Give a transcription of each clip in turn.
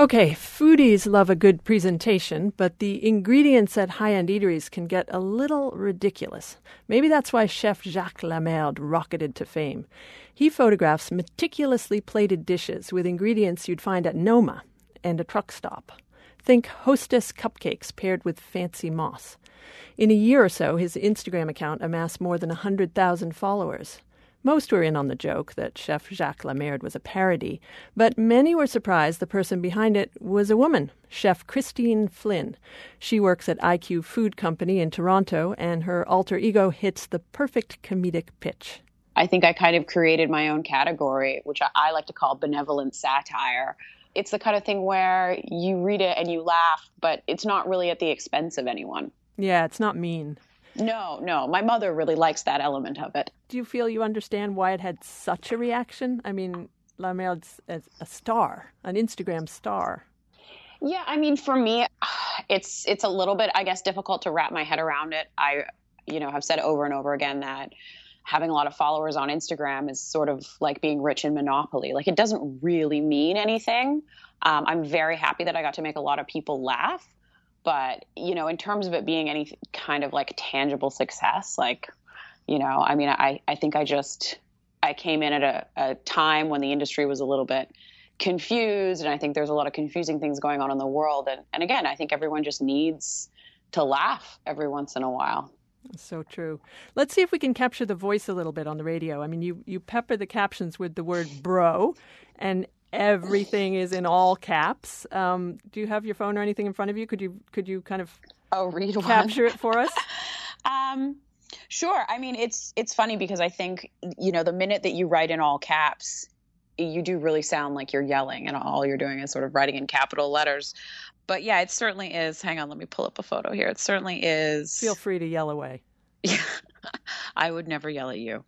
Okay, foodies love a good presentation, but the ingredients at high-end eateries can get a little ridiculous. Maybe that's why Chef Jacques Lammerde rocketed to fame. He photographs meticulously plated dishes with ingredients you'd find at Noma and a truck stop. Think Hostess cupcakes paired with fancy moss. In a year or so, his Instagram account amassed more than 100,000 followers. Most were in on the joke that Chef Jacques Lammerde was a parody, but many were surprised the person behind it was a woman, Chef Christine Flynn. She works at IQ Food Company in Toronto, and her alter ego hits the perfect comedic pitch. I think I kind of created my own category, which I like to call benevolent satire. It's the kind of thing where you read it and you laugh, but it's not really at the expense of anyone. Yeah, it's not mean. No. My mother really likes that element of it. Do you feel you understand why it had such a reaction? I mean, Lammerde's a star, an Instagram star. Yeah, I mean, for me, it's a little bit, I guess, difficult to wrap my head around it. I, have said over and over again that having a lot of followers on Instagram is sort of like being rich in Monopoly. Like, it doesn't really mean anything. I'm very happy that I got to make a lot of people laugh. But, in terms of it being any kind of like tangible success, like, I think I came in at a time when the industry was a little bit confused. And I think there's a lot of confusing things going on in the world. And again, I think everyone just needs to laugh every once in a while. So true. Let's see if we can capture the voice a little bit on the radio. I mean, you pepper the captions with the word bro, and everything is in all caps. Do you have your phone or anything in front of you? Could you kind of read capture it for us? Sure. I mean, it's funny because I think, the minute that you write in all caps, you do really sound like you're yelling and all you're doing is sort of writing in capital letters. But yeah, it certainly is. Hang on, let me pull up a photo here. It certainly is. Feel free to yell away. Yeah, I would never yell at you.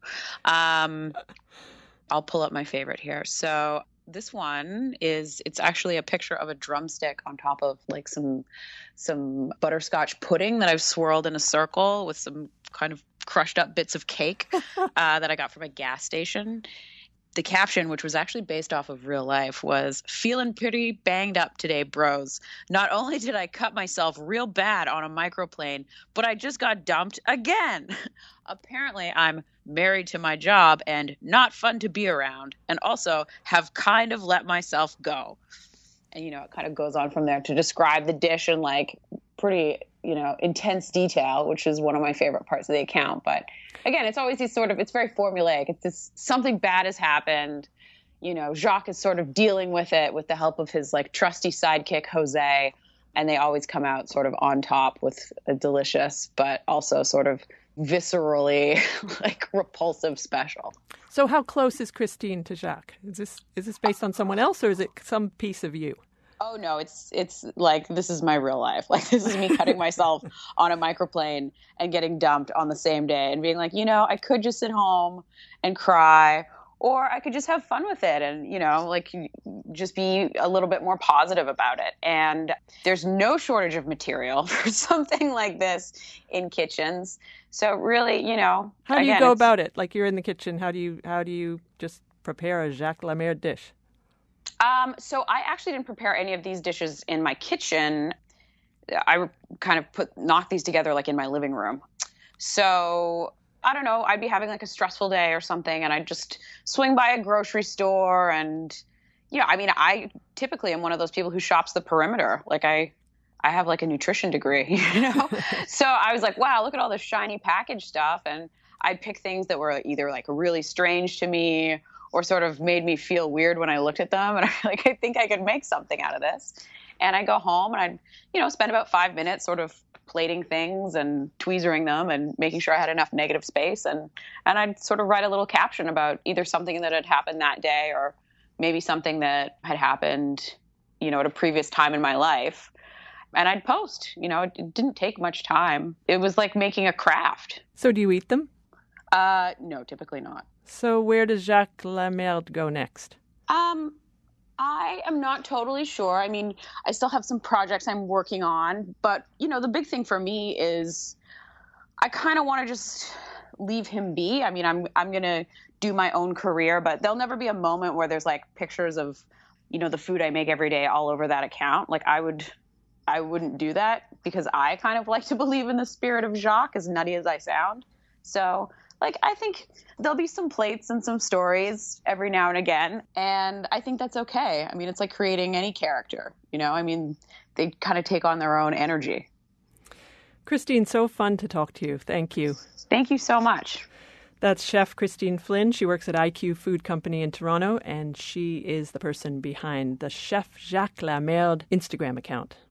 I'll pull up my favorite here. So this one it's actually a picture of a drumstick on top of like some butterscotch pudding that I've swirled in a circle with some kind of crushed up bits of cake that I got from a gas station. The caption, which was actually based off of real life, was "Feeling pretty banged up today, bros. Not only did I cut myself real bad on a microplane, but I just got dumped again. Apparently, I'm married to my job and not fun to be around, and also have kind of let myself go." And, it kind of goes on from there to describe the dish in like pretty, intense detail, which is one of my favorite parts of the account. But again, it's always it's very formulaic. It's just something bad has happened. Jacques is sort of dealing with it with the help of his like trusty sidekick, Jose. And they always come out sort of on top with a delicious, but also sort of viscerally like repulsive special. So how close is Christine to Jacques? Is this based on someone else, or is it some piece of you? Oh no, it's like, this is my real life. Like, this is me cutting myself on a microplane and getting dumped on the same day and being like, I could just sit home and cry, or I could just have fun with it and, like just be a little bit more positive about it. And there's no shortage of material for something like this in kitchens. So really, how do you go about it? Like, you're in the kitchen. How do you just prepare a Jacques Lammerde dish? So I actually didn't prepare any of these dishes in my kitchen. I kind of knock these together like in my living room. So I don't know, I'd be having like a stressful day or something, and I'd just swing by a grocery store and, I typically am one of those people who shops the perimeter. Like I have like a nutrition degree, So I was like, wow, look at all this shiny packaged stuff. And I'd pick things that were either like really strange to me or sort of made me feel weird when I looked at them. And I think I could make something out of this. And I go home and I'd, spend about 5 minutes sort of plating things and tweezering them and making sure I had enough negative space. And I'd sort of write a little caption about either something that had happened that day or maybe something that had happened, at a previous time in my life. And I'd post, it didn't take much time. It was like making a craft. So do you eat them? No, typically not. So where does Jacques Lammerde go next? I am not totally sure. I mean, I still have some projects I'm working on, but the big thing for me is I kind of want to just leave him be. I mean, I'm going to do my own career, but there'll never be a moment where there's like pictures of the food I make every day all over that account. Like I wouldn't do that because I kind of like to believe in the spirit of Jacques, as nutty as I sound. So like, I think there'll be some plates and some stories every now and again. And I think that's okay. I mean, it's like creating any character, I mean, they kind of take on their own energy. Christine, so fun to talk to you. Thank you. Thank you so much. That's Chef Christine Flynn. She works at IQ Food Company in Toronto, and she is the person behind the Chef Jacques Lamerde Instagram account.